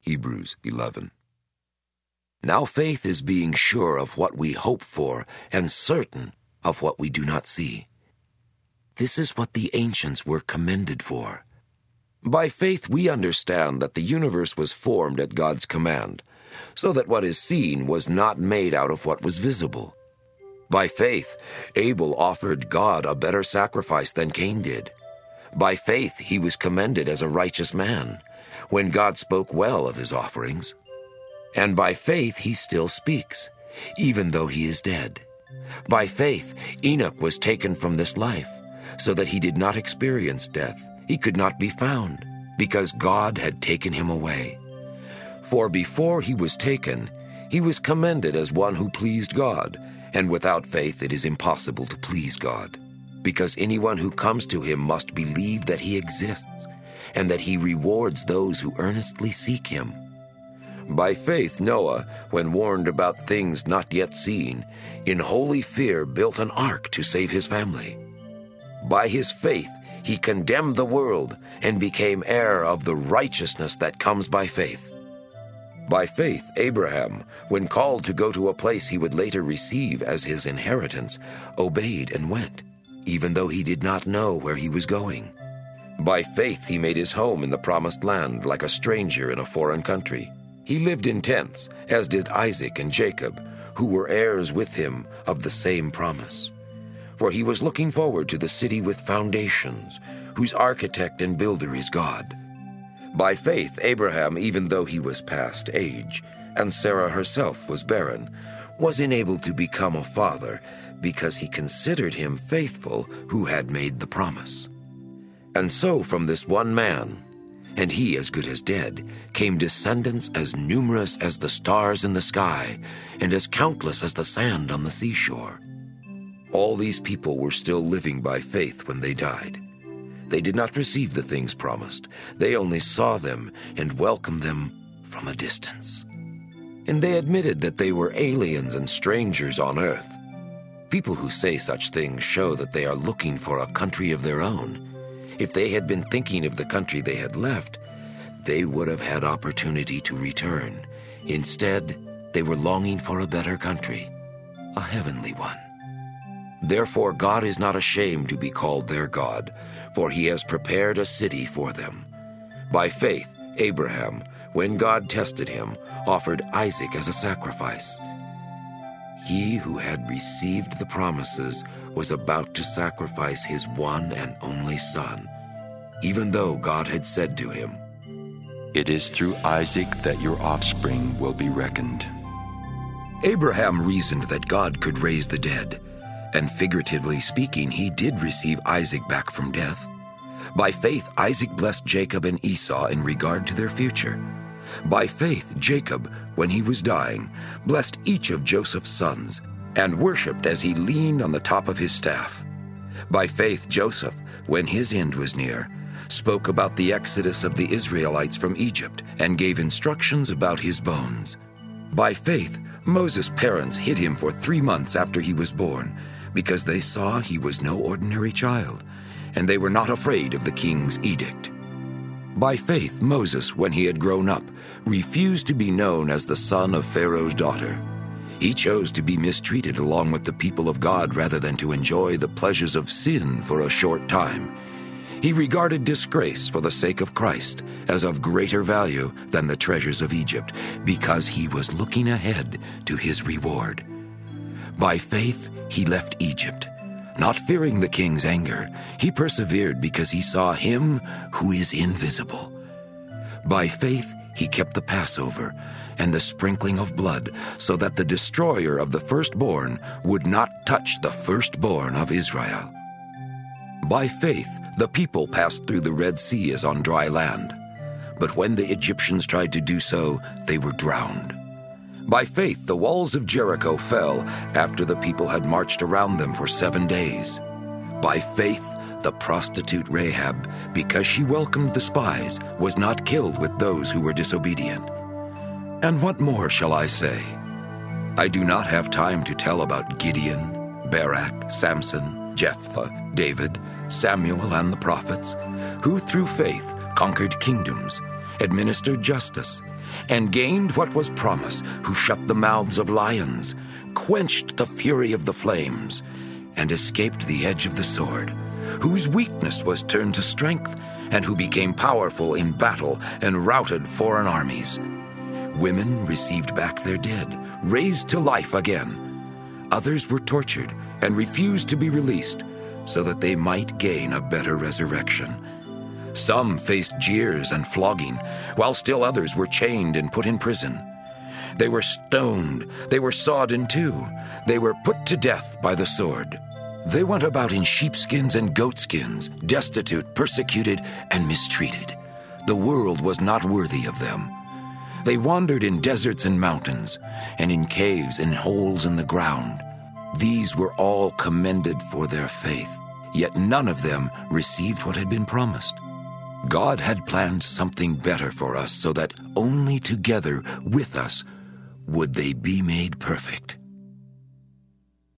Hebrews 11. Now faith is being sure of what we hope for and certain of what we do not see. This is what the ancients were commended for. By faith we understand that the universe was formed at God's command, so that what is seen was not made out of what was visible. By faith, Abel offered God a better sacrifice than Cain did. By faith he was commended as a righteous man, when God spoke well of his offerings. And by faith he still speaks, even though he is dead. By faith Enoch was taken from this life, so that he did not experience death. He could not be found, because God had taken him away. For before he was taken, he was commended as one who pleased God, and without faith it is impossible to please God, because anyone who comes to him must believe that he exists, and that he rewards those who earnestly seek him. By faith Noah, when warned about things not yet seen, in holy fear built an ark to save his family. By his faith he condemned the world and became heir of the righteousness that comes by faith. By faith Abraham, when called to go to a place he would later receive as his inheritance, obeyed and went, even though he did not know where he was going. By faith he made his home in the promised land like a stranger in a foreign country. He lived in tents, as did Isaac and Jacob, who were heirs with him of the same promise. For he was looking forward to the city with foundations, whose architect and builder is God. By faith Abraham, even though he was past age, and Sarah herself was barren, was enabled to become a father, because he considered him faithful who had made the promise. And so from this one man, and he as good as dead, came descendants as numerous as the stars in the sky, and as countless as the sand on the seashore. All these people were still living by faith when they died. They did not receive the things promised. They only saw them and welcomed them from a distance. And they admitted that they were aliens and strangers on earth. People who say such things show that they are looking for a country of their own. If they had been thinking of the country they had left, they would have had opportunity to return. Instead, they were longing for a better country, a heavenly one. Therefore, God is not ashamed to be called their God, for he has prepared a city for them. By faith, Abraham, when God tested him, offered Isaac as a sacrifice. He who had received the promises was about to sacrifice his one and only son, even though God had said to him, "It is through Isaac that your offspring will be reckoned." Abraham reasoned that God could raise the dead, and figuratively speaking, he did receive Isaac back from death. By faith, Isaac blessed Jacob and Esau in regard to their future. By faith, Jacob, when he was dying, blessed each of Joseph's sons, and worshipped as he leaned on the top of his staff. By faith, Joseph, when his end was near, spoke about the exodus of the Israelites from Egypt, and gave instructions about his bones. By faith, Moses' parents hid him for 3 months after he was born, because they saw he was no ordinary child, and they were not afraid of the king's edict. By faith, Moses, when he had grown up, refused to be known as the son of Pharaoh's daughter. He chose to be mistreated along with the people of God rather than to enjoy the pleasures of sin for a short time. He regarded disgrace for the sake of Christ as of greater value than the treasures of Egypt, because he was looking ahead to his reward. By faith, he left Egypt. Not fearing the king's anger, he persevered because he saw him who is invisible. By faith, he kept the Passover and the sprinkling of blood, so that the destroyer of the firstborn would not touch the firstborn of Israel. By faith, the people passed through the Red Sea as on dry land. But when the Egyptians tried to do so, they were drowned. By faith, the walls of Jericho fell after the people had marched around them for 7 days. By faith, the prostitute Rahab, because she welcomed the spies, was not killed with those who were disobedient. And what more shall I say? I do not have time to tell about Gideon, Barak, Samson, Jephthah, David, Samuel, and the prophets, who through faith conquered kingdoms, administered justice, and gained what was promised, who shut the mouths of lions, quenched the fury of the flames, and escaped the edge of the sword, whose weakness was turned to strength, and who became powerful in battle and routed foreign armies. Women received back their dead, raised to life again. Others were tortured and refused to be released so that they might gain a better resurrection. Some faced jeers and flogging, while still others were chained and put in prison. They were stoned, they were sawed in two, they were put to death by the sword. They went about in sheepskins and goatskins, destitute, persecuted, and mistreated. The world was not worthy of them. They wandered in deserts and mountains, and in caves and holes in the ground. These were all commended for their faith, yet none of them received what had been promised. God had planned something better for us so that only together with us would they be made perfect.